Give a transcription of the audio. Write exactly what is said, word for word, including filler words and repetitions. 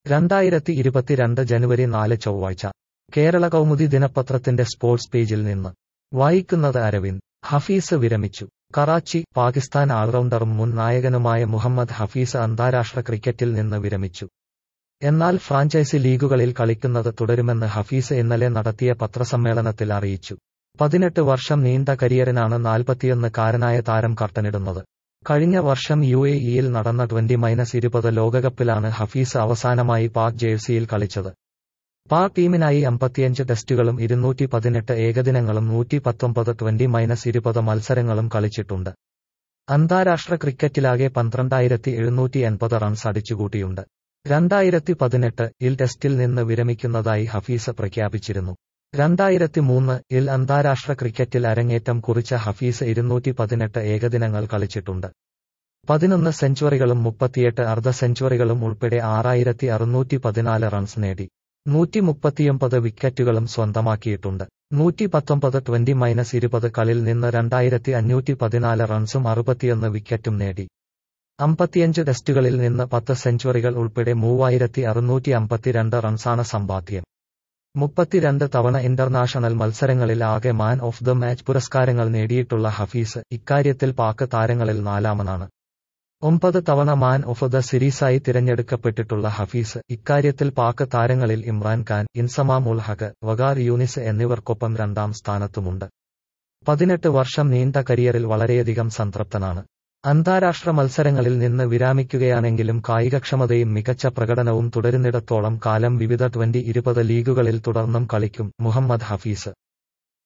രണ്ടായിരത്തി ഇരുപത്തിരണ്ട് ജനുവരി നാല് ചൊവ്വാഴ്ച കേരള കൗമുദി ദിനപത്രത്തിന്റെ സ്പോർട്സ് പേജിൽ നിന്ന് വായിക്കുന്നത് അരവിന്ദ്. ഹഫീസ് വിരമിച്ചു. കറാച്ചി. പാകിസ്ഥാൻ ഓൾറൗണ്ടറും മുൻ നായകനുമായ മുഹമ്മദ് ഹഫീസ് അന്താരാഷ്ട്ര ക്രിക്കറ്റിൽ നിന്ന് വിരമിച്ചു. എന്നാൽ ഫ്രാഞ്ചൈസി ലീഗുകളിൽ കളിക്കുന്നത് തുടരുമെന്ന് ഹഫീസ് ഇന്നലെ നടത്തിയ പത്രസമ്മേളനത്തിൽ അറിയിച്ചു. പതിനെട്ട് വർഷം നീണ്ട കരിയറിനാണ് നാൽപ്പത്തിയൊന്നുകാരനായ താരം കർട്ടനിടുന്നത്. കഴിഞ്ഞ വർഷം യു എ ഇയിൽ നടന്ന ട്വന്റി മൈനസ് ഇരുപത് ലോകകപ്പിലാണ് ഹഫീസ് അവസാനമായി പാക് ജേഴ്സിയിൽ കളിച്ചത്. പാക് ടീമിനായി അമ്പത്തിയഞ്ച് ടെസ്റ്റുകളും ഇരുന്നൂറ്റി പതിനെട്ട് ഏകദിനങ്ങളും നൂറ്റി പത്തൊമ്പത് ട്വന്റി മൈനസ് ഇരുപത് മത്സരങ്ങളും കളിച്ചിട്ടുണ്ട്. അന്താരാഷ്ട്ര ക്രിക്കറ്റിലാകെ പന്ത്രണ്ടായിരത്തി എഴുന്നൂറ്റി എൺപത് റൺസ് അടിച്ചുകൂട്ടിയുണ്ട്. രണ്ടായിരത്തി പതിനെട്ട് ഇൽ ടെസ്റ്റിൽ നിന്ന് വിരമിക്കുന്നതായി ഹഫീസ് പ്രഖ്യാപിച്ചിരുന്നു. രണ്ടായിരത്തി മൂന്ന് ഇൽ അന്താരാഷ്ട്ര ക്രിക്കറ്റിൽ അരങ്ങേറ്റം കുറിച്ച ഹഫീസ് ഇരുന്നൂറ്റി പതിനെട്ട് ഏകദിനങ്ങൾ കളിച്ചിട്ടുണ്ട്. പതിനൊന്ന് സെഞ്ചുറികളും മുപ്പത്തിയെട്ട് അർദ്ധ സെഞ്ചുറികളും ഉൾപ്പെടെ ആറായിരത്തി അറുന്നൂറ്റി പതിനാല് റൺസ് നേടി. നൂറ്റി മുപ്പത്തിയൊമ്പത് വിക്കറ്റുകളും സ്വന്തമാക്കിയിട്ടുണ്ട്. നൂറ്റി പത്തൊമ്പത് ട്വന്റി മൈനസ് ഇരുപത് കളിൽ നിന്ന് രണ്ടായിരത്തി അഞ്ഞൂറ്റി പതിനാല് റൺസും അറുപത്തിയൊന്ന് വിക്കറ്റും നേടി. അമ്പത്തിയഞ്ച് ടെസ്റ്റുകളിൽ നിന്ന് പത്ത് സെഞ്ചുറികൾ ഉൾപ്പെടെ മൂവായിരത്തി അറുന്നൂറ്റി അമ്പത്തിരണ്ട് റൺസാണ് സമ്പാദ്യം. മുപ്പത്തിരണ്ട് തവണ ഇന്റർനാഷണൽ മത്സരങ്ങളിൽ ആകെ മാൻ ഓഫ് ദ മാച്ച് പുരസ്കാരങ്ങൾ നേടിയിട്ടുള്ള ഹഫീസ് ഇക്കാര്യത്തിൽ പാക് താരങ്ങളിൽ നാലാമനാണ്. ഒമ്പത് തവണ മാൻ ഓഫ് ദ സീരീസായി തിരഞ്ഞെടുക്കപ്പെട്ടിട്ടുള്ള ഹഫീസ് ഇക്കാര്യത്തിൽ പാക് താരങ്ങളിൽ ഇമ്രാൻ ഖാൻ, ഇൻസമാം ഉൽ ഹഖ്, വഖാർ യൂനിസ് എന്നിവർക്കൊപ്പം രണ്ടാം സ്ഥാനത്തുമുണ്ട്. പതിനെട്ട് വർഷം നീണ്ട കരിയറിൽ വളരെയധികം സംതൃപ്തനാണ്. അന്താരാഷ്ട്ര മത്സരങ്ങളിൽ നിന്ന് വിരമിക്കുകയാണെങ്കിലും കായികക്ഷമതയും മികച്ച പ്രകടനവും തുടരുന്നിടത്തോളം കാലം വിവിധ ട്വന്റി ഇരുപത് ലീഗുകളിൽ തുടർന്നും കളിക്കും മുഹമ്മദ് ഹഫീസ്.